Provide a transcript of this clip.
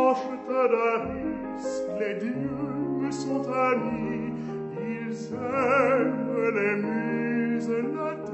Tadaris, les dieux me sont amis, ils aiment les muses, la